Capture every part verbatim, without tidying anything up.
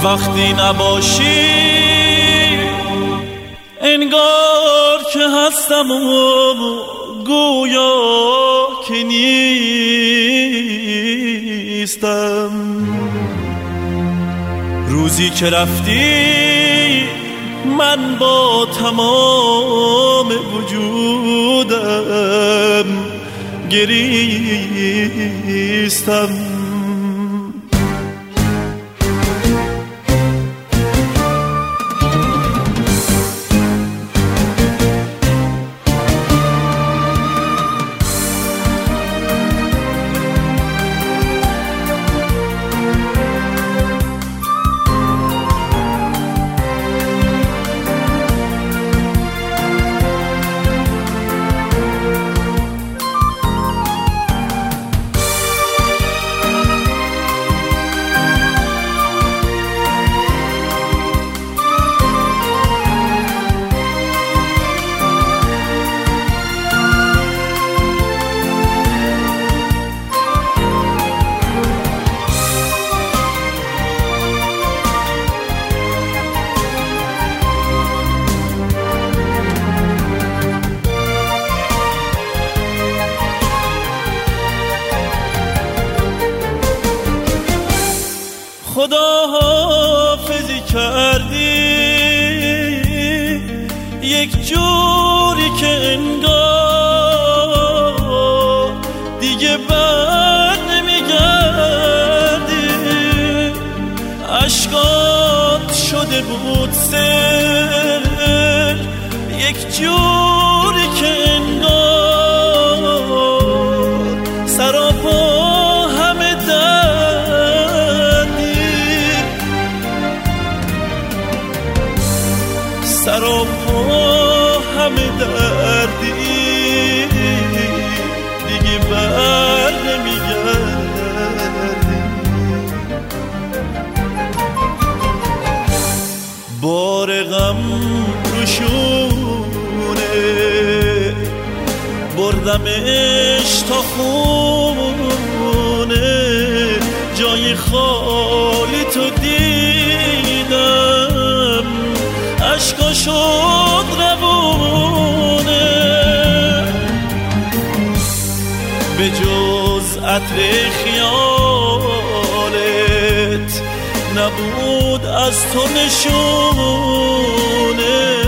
وقتی نباشی انگار که هستم و گویا که نیستم. روزی که رفتی من با تمام وجودم گریستم. خدا حافظی کردی یک جوری که انگار دیگه بر نمیگردی. عشقات شده بود سر یک جوری که انگار سراپا همه سراپا همه دردی دیگه بر نمیگردی. بار غم روشونه بردمش تا خونه جای خالی تو دیدم عشقا شد روونه. به جز عطر خیالت نبود از تو نشونه.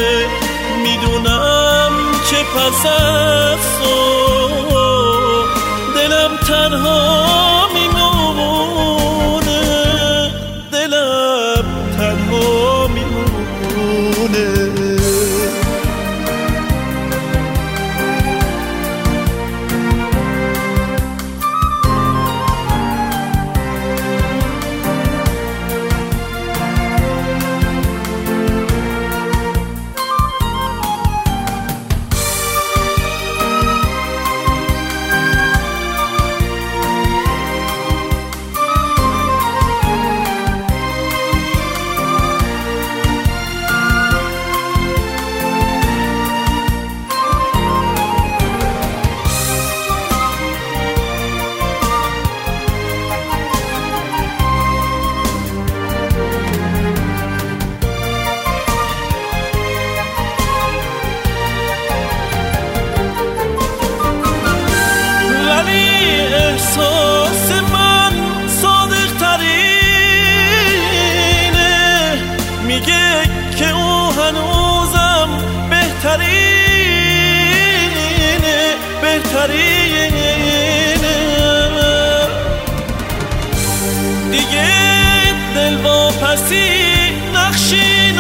میدونم که پس از تو دلم تنها میمونه. دلم تنها میمونه. احساس من صادق ترینه میگه که او هنوزم بهترینه بهترینه. دیگه دل واپسی نقشی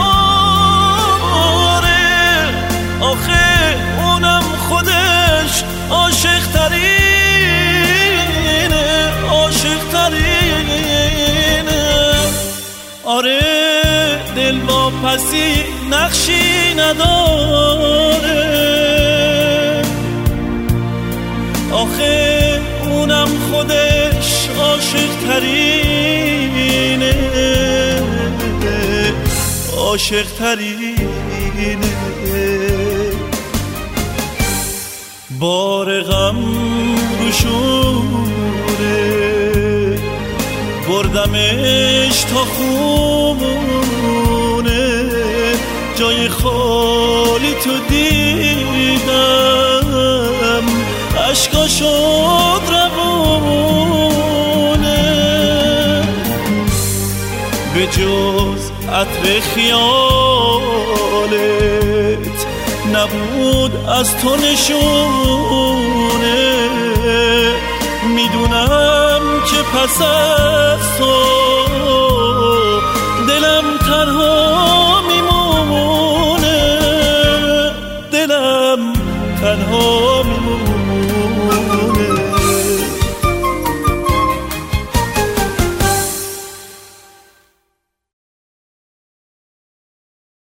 نداره آخه اونم خودش عاشق ترینه عاشق ترینه. آره دل واپسی نقشی نداره آخه اونم خودش عاشق ترینه عاشق ترینه. بار غم روشونه بردمش تا خونه جای خالی تو دیدم عشقا شد روونه به جز عطر خیالت نبود از تو نشونه میدونم که پس از تو